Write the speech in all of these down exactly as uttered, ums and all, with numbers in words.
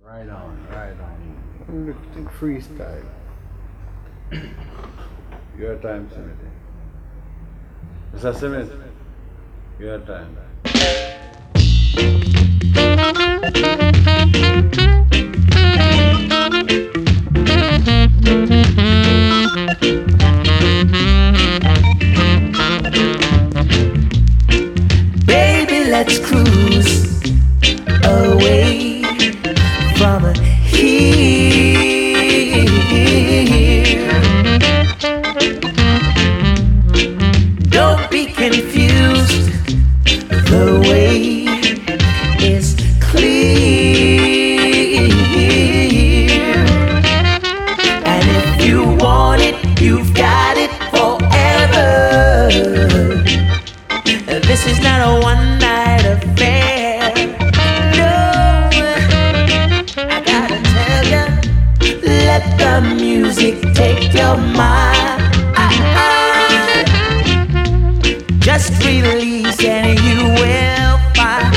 Right on, right on. Little freestyle. Your time, Simiti. Mister Simit, your time. Baby, let's cruise away from here. Don't be confused, the way is clear. And if you want it, you've got it forever. This is not a one-night affair. No, I gotta tell ya, let the music take your mind. Just release and you will find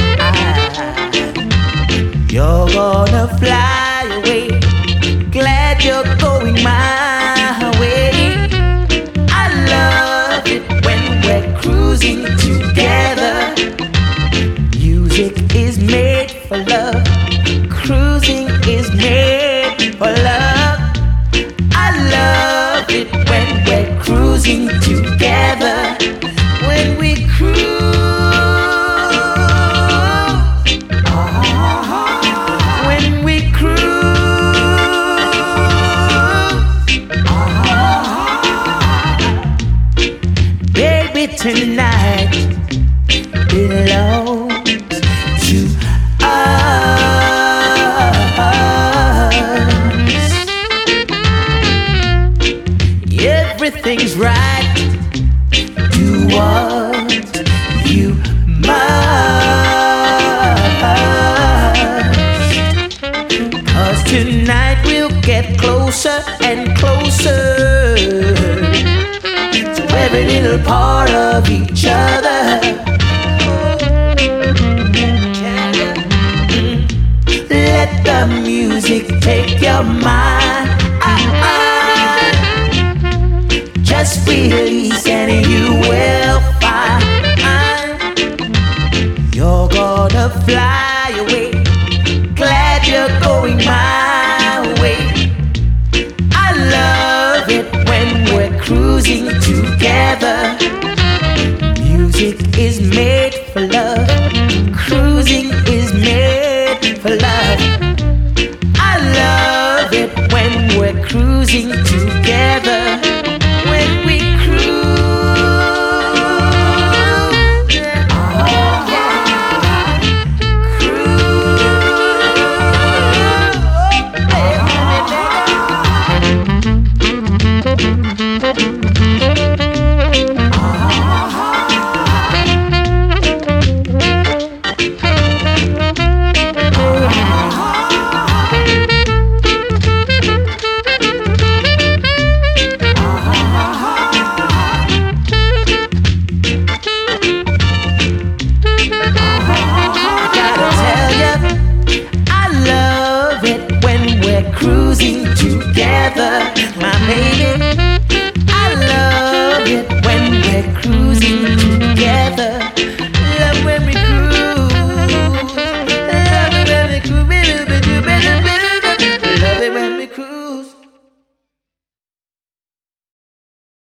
you're gonna fly away. Glad you're going my way. I love it when we're cruising together. Music is made for love. Cruising is made for love. I love it when we're cruising together. When we cruise, ah, when we cruise, ah, baby, tonight belongs to us. Everything's right. Do what you must, 'cause tonight we'll get closer and closer to every little part of each other. Let the music take your mind. Just release and you will find you're gonna fly away. Glad you're going my way. I love it when we're cruising together. Music is made for love. Cruising is made for love. I love it when we're cruising together.